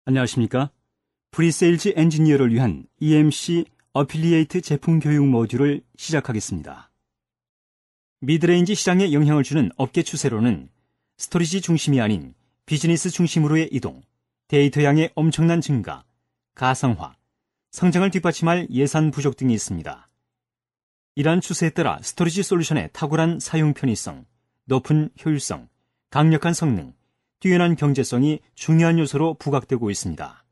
안녕하십니까? 프리세일즈 엔지니어를 위한 EMC 어필리에이트 제품 교육 모듈을 시작하겠습니다. 미드레인지 시장에 영향을 주는 업계 추세로는 스토리지 중심이 아닌 비즈니스 중심으로의 이동, 데이터 양의 엄청난 증가, 가상화, 성장을 뒷받침할 예산 부족 등이 있습니다. 이러한 추세에 따라 스토리지 솔루션의 탁월한 사용 편의성, 높은 효율성, 강력한 성능, 뛰어난 경제성이 중요한 요소로 부각되고 있습니다.